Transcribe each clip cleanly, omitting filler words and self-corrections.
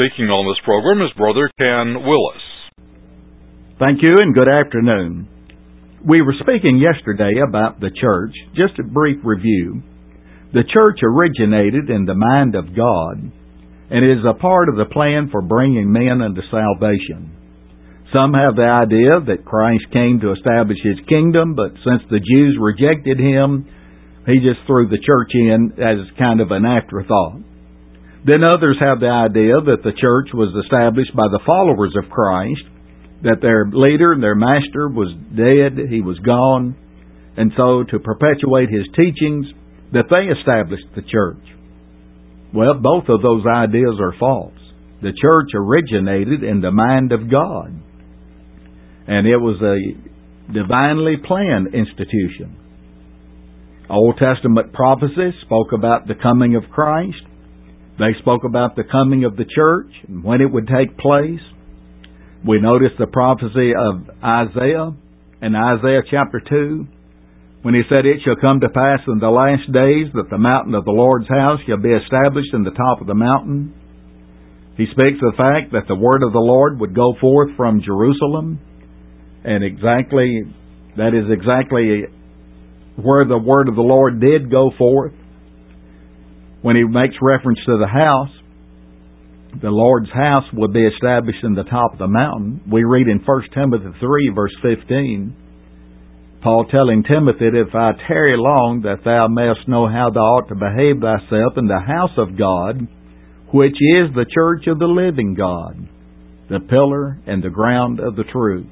speaking on this program is Brother Ken Willis. Thank you and good afternoon. We were speaking yesterday about the church. Just a brief review. The church originated in the mind of God and is a part of the plan for bringing men unto salvation. Some have the idea that Christ came to establish His kingdom, but since the Jews rejected Him, He just threw the church in as kind of an afterthought. Then others have the idea that the church was established by the followers of Christ, that their leader, their master, was dead, he was gone, and so to perpetuate his teachings, that they established the church. Well, both of those ideas are false. The church originated in the mind of God, and it was a divinely planned institution. Old Testament prophecies spoke about the coming of Christ. They spoke about the coming of the church and when it would take place. We noticed the prophecy of Isaiah in Isaiah chapter 2, when he said, "It shall come to pass in the last days that the mountain of the Lord's house shall be established in the top of the mountain." He speaks of the fact that the word of the Lord would go forth from Jerusalem, and that is exactly where the word of the Lord did go forth. When he makes reference to the house, the Lord's house would be established in the top of the mountain. We read in 1 Timothy 3, verse 15, Paul telling Timothy, "If I tarry long, that thou mayest know how thou ought to behave thyself in the house of God, which is the church of the living God, the pillar and the ground of the truth."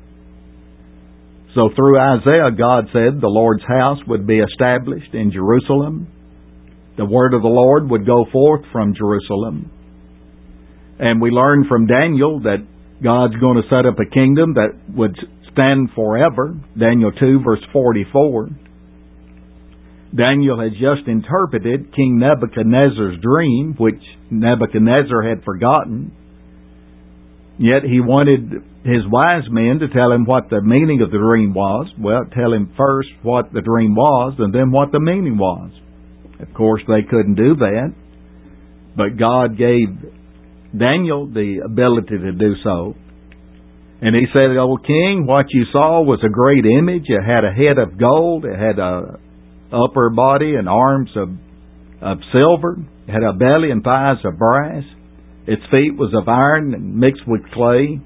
So through Isaiah, God said the Lord's house would be established in Jerusalem. The word of the Lord would go forth from Jerusalem. And we learn from Daniel that God's going to set up a kingdom that would stand forever. Daniel 2, verse 44. Daniel had just interpreted King Nebuchadnezzar's dream, which Nebuchadnezzar had forgotten. Yet he wanted his wise men to tell him what the meaning of the dream was. Well, tell him first what the dream was and then what the meaning was. Of course, they couldn't do that. But God gave Daniel the ability to do so. And he said, "O king, what you saw was a great image. It had a head of gold. It had a upper body and arms of silver. It had a belly and thighs of brass. Its feet was of iron and mixed with clay."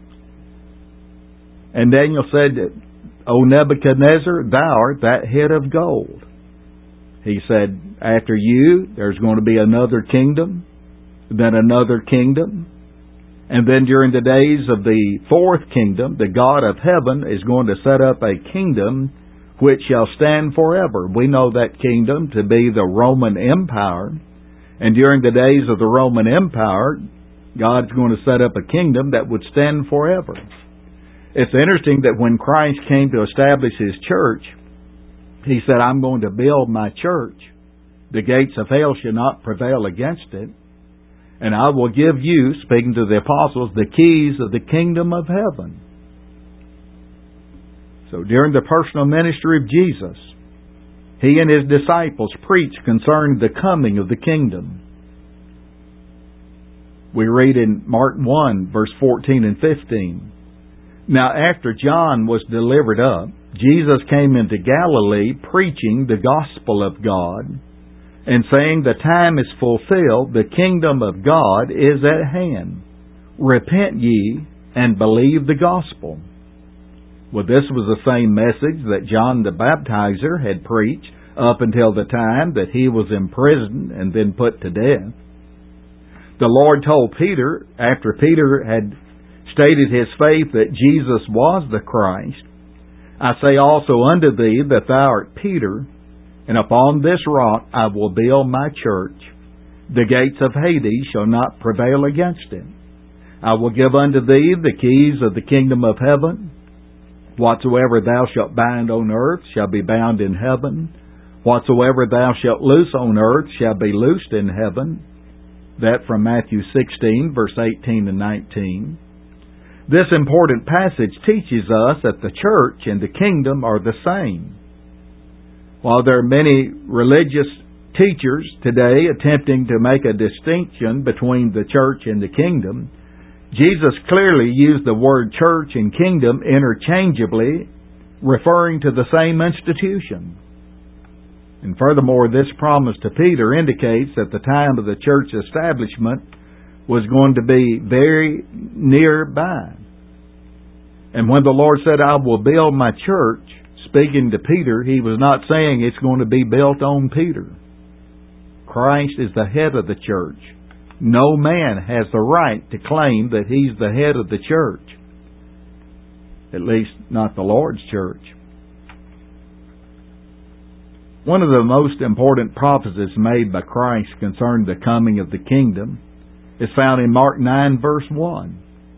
And Daniel said, "O Nebuchadnezzar, thou art that head of gold." He said, "After you, there's going to be another kingdom, then another kingdom. And then during the days of the fourth kingdom, the God of heaven is going to set up a kingdom which shall stand forever." We know that kingdom to be the Roman Empire. And during the days of the Roman Empire, God's going to set up a kingdom that would stand forever. It's interesting that when Christ came to establish His church, He said, "I'm going to build my church. The gates of hell shall not prevail against it. And I will give you," speaking to the apostles, "the keys of the kingdom of heaven." So during the personal ministry of Jesus, He and His disciples preached concerning the coming of the kingdom. We read in Mark 1, verse 14 and 15. "Now after John was delivered up, Jesus came into Galilee preaching the gospel of God, and saying, The time is fulfilled, the kingdom of God is at hand. Repent ye, and believe the gospel." Well, this was the same message that John the Baptizer had preached up until the time that he was imprisoned and then put to death. The Lord told Peter, after Peter had stated his faith that Jesus was the Christ, "I say also unto thee that thou art Peter, and upon this rock I will build my church. The gates of Hades shall not prevail against it. I will give unto thee the keys of the kingdom of heaven. Whatsoever thou shalt bind on earth shall be bound in heaven. Whatsoever thou shalt loose on earth shall be loosed in heaven." That from Matthew 16, verse 18 and 19. This important passage teaches us that the church and the kingdom are the same. While there are many religious teachers today attempting to make a distinction between the church and the kingdom, Jesus clearly used the word church and kingdom interchangeably, referring to the same institution. And furthermore, this promise to Peter indicates that the time of the church establishment was going to be very nearby. And when the Lord said, "I will build my church," speaking to Peter, He was not saying it's going to be built on Peter. Christ is the head of the church. No man has the right to claim that he's the head of the church. At least not the Lord's church. One of the most important prophecies made by Christ concerning the coming of the kingdom is found in Mark 9 verse 1.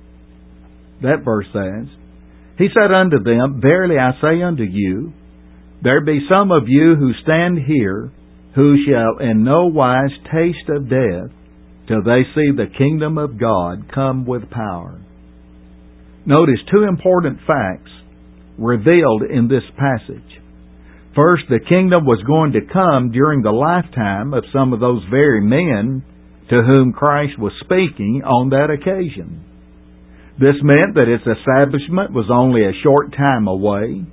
That verse says, "He said unto them, Verily I say unto you, there be some of you who stand here, who shall in no wise taste of death, till they see the kingdom of God come with power." Notice two important facts revealed in this passage. First, the kingdom was going to come during the lifetime of some of those very men to whom Christ was speaking on that occasion. This meant that its establishment was only a short time away.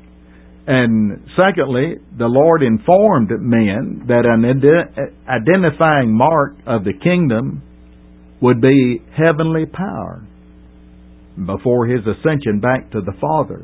And secondly, the Lord informed men that an identifying mark of the kingdom would be heavenly power before His ascension back to the Father.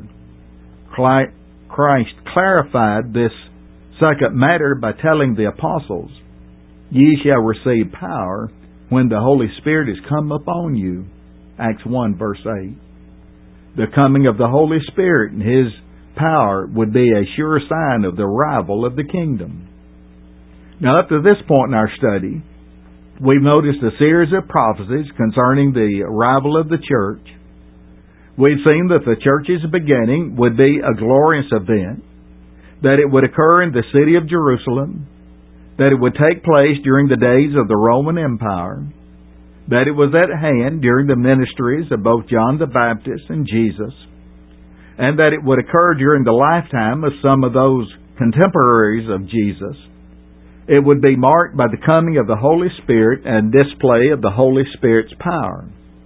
Christ clarified this second matter by telling the apostles, "Ye shall receive power when the Holy Spirit is come upon you." Acts 1 verse 8. The coming of the Holy Spirit and His power would be a sure sign of the arrival of the kingdom. Now, up to this point in our study, we've noticed a series of prophecies concerning the arrival of the church. We've seen that the church's beginning would be a glorious event, that it would occur in the city of Jerusalem, that it would take place during the days of the Roman Empire, that it was at hand during the ministries of both John the Baptist and Jesus, and that it would occur during the lifetime of some of those contemporaries of Jesus. It would be marked by the coming of the Holy Spirit and display of the Holy Spirit's power.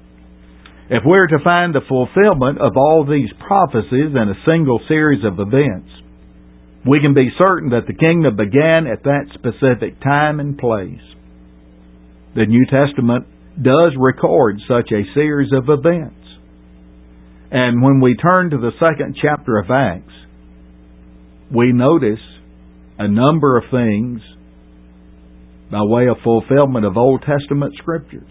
If we're to find the fulfillment of all these prophecies in a single series of events, we can be certain that the kingdom began at that specific time and place. The New Testament does record such a series of events. And when we turn to the second chapter of Acts, we notice a number of things by way of fulfillment of Old Testament scriptures.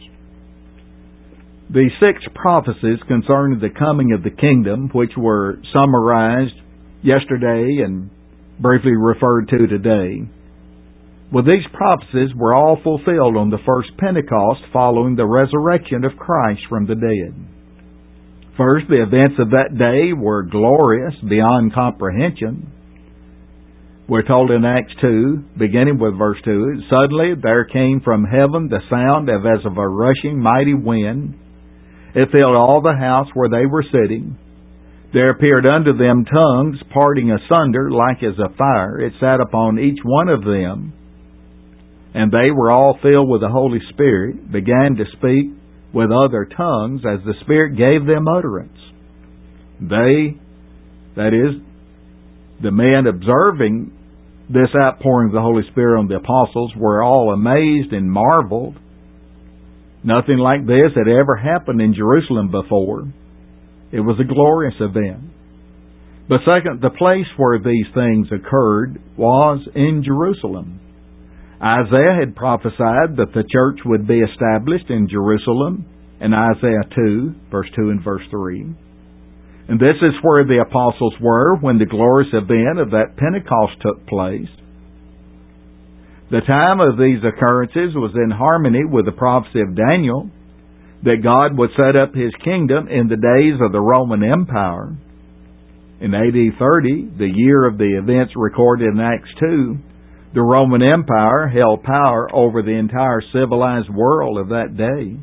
The 6 prophecies concerning the coming of the kingdom, which were summarized yesterday and briefly referred to today, well, these prophecies were all fulfilled on the first Pentecost following the resurrection of Christ from the dead. First, the events of that day were glorious beyond comprehension. We're told in Acts 2, beginning with verse 2, "Suddenly there came from heaven the sound as of a rushing mighty wind. It filled all the house where they were sitting. There appeared unto them tongues parting asunder like as a fire. It sat upon each one of them. And they were all filled with the Holy Spirit, began to speak with other tongues as the Spirit gave them utterance." They, that is, the men observing this outpouring of the Holy Spirit on the apostles, were all amazed and marveled. Nothing like this had ever happened in Jerusalem before. It was a glorious event. But second, the place where these things occurred was in Jerusalem. Isaiah had prophesied that the church would be established in Jerusalem in Isaiah 2, verse 2 and verse 3. And this is where the apostles were when the glorious event of that Pentecost took place. The time of these occurrences was in harmony with the prophecy of Daniel that God would set up His kingdom in the days of the Roman Empire. In AD 30, the year of the events recorded in Acts 2, the Roman Empire held power over the entire civilized world of that day.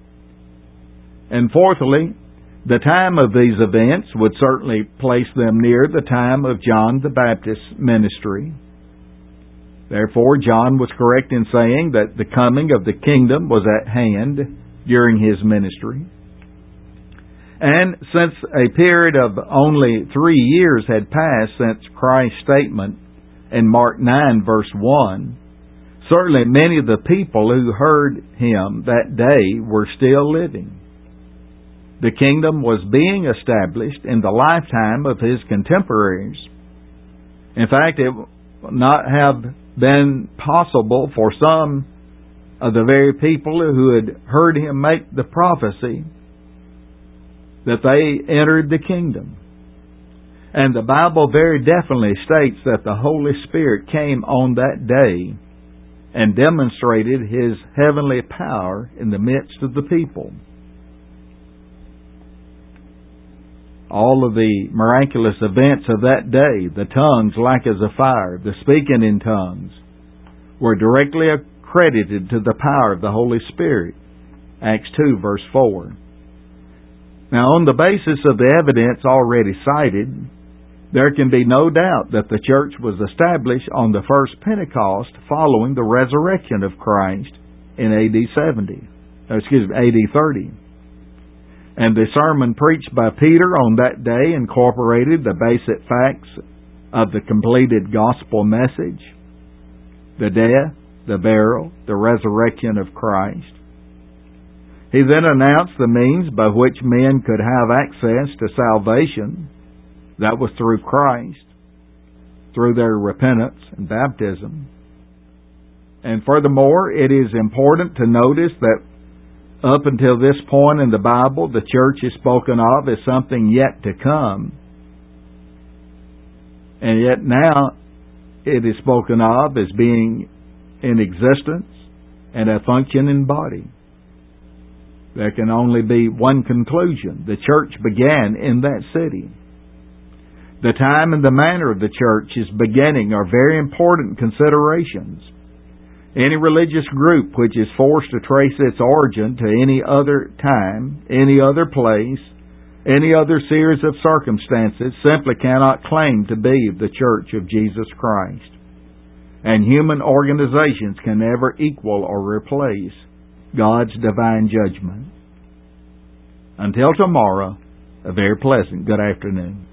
And fourthly, the time of these events would certainly place them near the time of John the Baptist's ministry. Therefore, John was correct in saying that the coming of the kingdom was at hand during his ministry. And since a period of only 3 years had passed since Christ's statement in Mark 9, verse 1, certainly many of the people who heard him that day were still living. The kingdom was being established in the lifetime of his contemporaries. In fact, it would not have been possible for some of the very people who had heard him make the prophecy that they entered the kingdom. And the Bible very definitely states that the Holy Spirit came on that day and demonstrated His heavenly power in the midst of the people. All of the miraculous events of that day, the tongues like as a fire, the speaking in tongues, were directly accredited to the power of the Holy Spirit. Acts 2, verse 4. Now, on the basis of the evidence already cited, there can be no doubt that the church was established on the first Pentecost following the resurrection of Christ in AD 30. And the sermon preached by Peter on that day incorporated the basic facts of the completed gospel message: the death, the burial, the resurrection of Christ. He then announced the means by which men could have access to salvation. That was through Christ, through their repentance and baptism. And furthermore, it is important to notice that up until this point in the Bible, the church is spoken of as something yet to come. And yet now it is spoken of as being in existence and a functioning body. There can only be one conclusion. The church began in that city. The time and the manner of the church's beginning are very important considerations. Any religious group which is forced to trace its origin to any other time, any other place, any other series of circumstances simply cannot claim to be the Church of Jesus Christ. And human organizations can never equal or replace God's divine judgment. Until tomorrow, a very pleasant good afternoon.